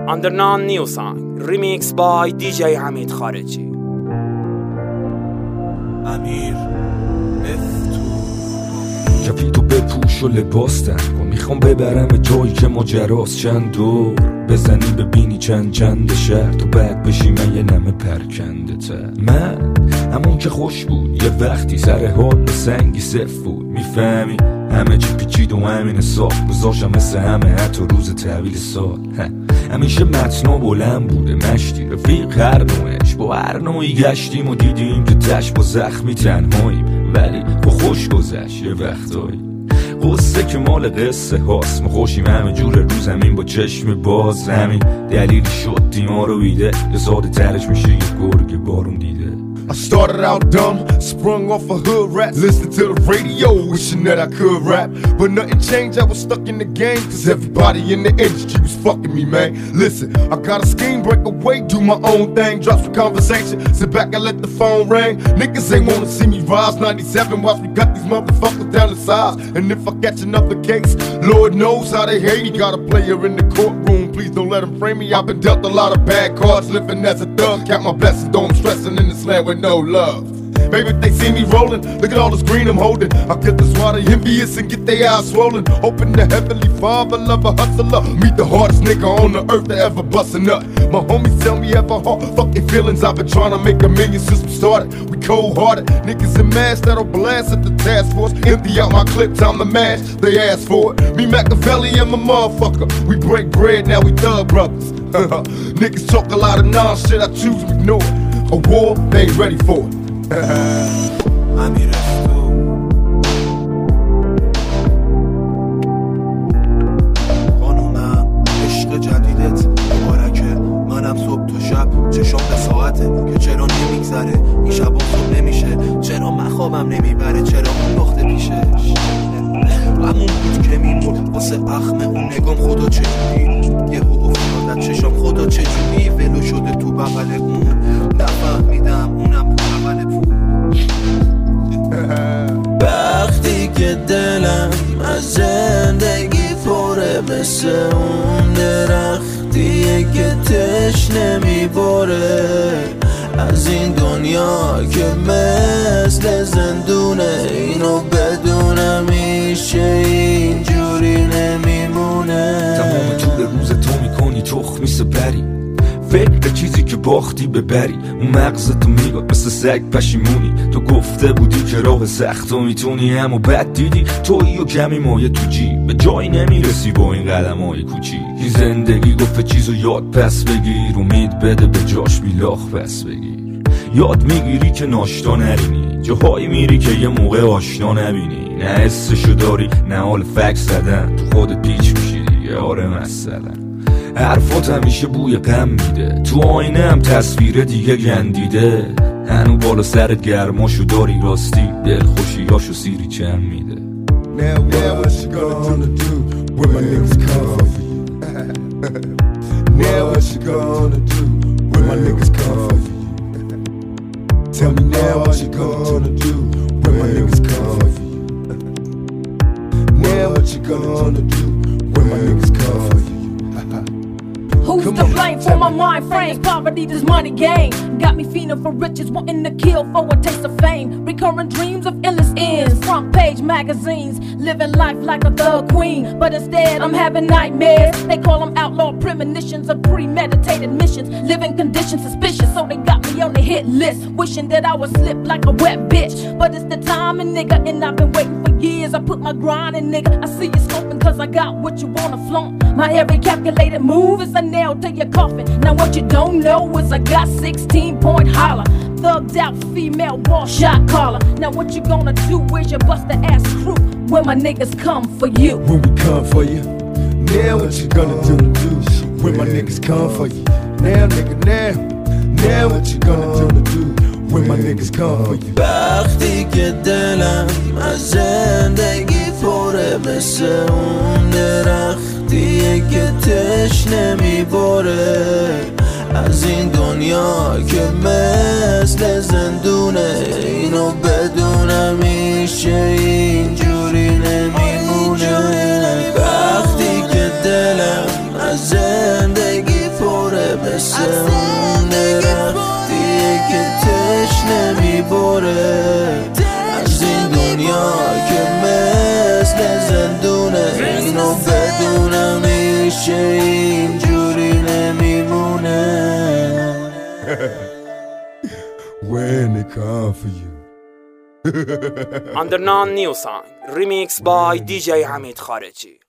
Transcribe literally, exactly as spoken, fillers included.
Under non new song remix by دی جی حمید خارجی. امیر کفیتو بپوش و لباس تن کن، میخوام ببرم جایی که ماجراست. چند دور بزنی ببینی چند چند شهر، تو بعد بشی من یه نمه پرکنده تر. من همون که خوش بود یه وقتی سر حال و سنگی صف بود، میفهمی همه چی پیچید و همین ساخت. گذاشتم مثل همه حتی روز تحویل سال. همیشه متنا بلند بوده مشتی رفیق هر نوعش، با هر نوعی گشتیم و دیدیم که تش با زخمی تنهاییم، ولی با خوش گذشت یه وقتایی. قصه که مال قصه هاست، ما خوشیم همه جور رو زمین با چشم باز. همین دلیلی شد دیما رو بیده یه ساده ترش میشه یه گرگ بارون دیده. I started out dumb, sprung off a hood rat, listening to the radio, wishing that I could rap. But nothing changed, I was stuck in the game, cause everybody in the industry was fucking me, man. Listen, I got a scheme, break away, do my own thing, drop some conversation, sit back and let the phone ring. Niggas ain't wanna see me rise, ninety-seven, watch me cut these motherfuckers down to size. And if I catch another case, Lord knows how they hate me. Got a player in the courtroom, please don't let him frame me. I've been dealt a lot of bad cards, living as a thug, count my blessings, though I'm stressing in this land with no love. Baby, if they see me rolling, look at all this green I'm holding. I get this water envious and get their eyes swollen. Hoping the heavenly father love a hustler, meet the hardest nigga on the earth that ever bustin' up. My homies tell me ever hard, fuck their feelings. I've been trying to make a million since we started. We cold-hearted, niggas in masks that'll blast at the task force. Empty out my clip, time to mash, they ask for it. Me Machiavelli and my motherfucker, we break bread, now we thug brothers. Niggas talk a lot of non-shit, I choose to ignore it. A war, they ain't ready for it. امیر تو خانومم عشق جدیدت مبارکه، منم صبح تو شب چشام به ساعته که چرا نمیگذره این شب و صبح نمیشه، چرا من خوابم نمیبره، چرا اون نقطه پیشش همون بود که میمرد واسه اخم اون نگام. خدا چجوری یه حقوق افتادت چشام، خدا چجوری ولو شده تو بغل اون، نفهمیدم اونم بغل پول. وقتی که دلم از زندگی پره، مثل اون درختیه که تشنه میباره، از این دنیا که مثل زندونه، اینو بدونم میشه اینجوری نمیمونه. تمام طول روز تو میکنی تخمی سپری، فکر چیزی که باختی ببری، اون مغزتو میگاد مثل سگ پشیمونی. تو گفته بودی که راه سختو میتونی، اما بد دیدی تویی و کمی مایه تو جیب، به جایی نمیرسی با این قدم های کوچیک. زندگی گفت چیزو یاد پس بگیر، امید بده به جاش میلاخ پس بگیر. یاد میگیری که ناشتا نرینی، جاهایی میری که یه موقع آشنا نبینی. نه حسشو داری نه حال فکس زدن، تو خودت پیچ میشی دیگه آره مثلا. حرفات همیشه بوی غم میده، تو آینه هم تصویر دیگه گندیده. هنو بالا سرت گرماشو داری راستی، دل خوشیاشو سیری چند میده. Now what you gonna do when my niggas come for you? Now what you gonna do when my niggas come for you? Tell me now what you gonna do when my niggas come for you? Now what you gonna do when my niggas come for you? Who's to blame for my mind frame? Poverty, this money game got me feeling for riches, wanting to kill for a taste of fame. Recurring dreams of endless ends, front page magazines, living life like a thug queen. But instead I'm having nightmares. They call them outlaw premonitions of premeditated missions, living conditions suspicious, so they got me on the hit list, wishing that I would slip like a wet bitch. But it's the timing, nigga, and I've been waiting for years. I put my grind in, nigga, I see you scoping cause I got what you wanna flaunt. My every calculated move is a nail to your coffin. Now what you don't know is I got sixteen point holler, thugged out female ball shot caller. Now what you gonna do? Where's your buster ass crew when my niggas come for you? When we come for you. Now what you gonna do? When my niggas come for you. Now nigga now. Now what you gonna do? When my niggas come for you. وقتی که دلم از زندگی پره، مثل اون درختیه که تشنه میباره، از این دنیا که مثل زندونه، اینو بدونم میشه اینجوری نمیمونه. وقتی که دلم از زندگی نمیبره از این دنیا که مثل زندونه اینو بدونم میشه اینجوری نمیمونه When they come for you Under Non New Song Remix by دی جی حمید خارجی.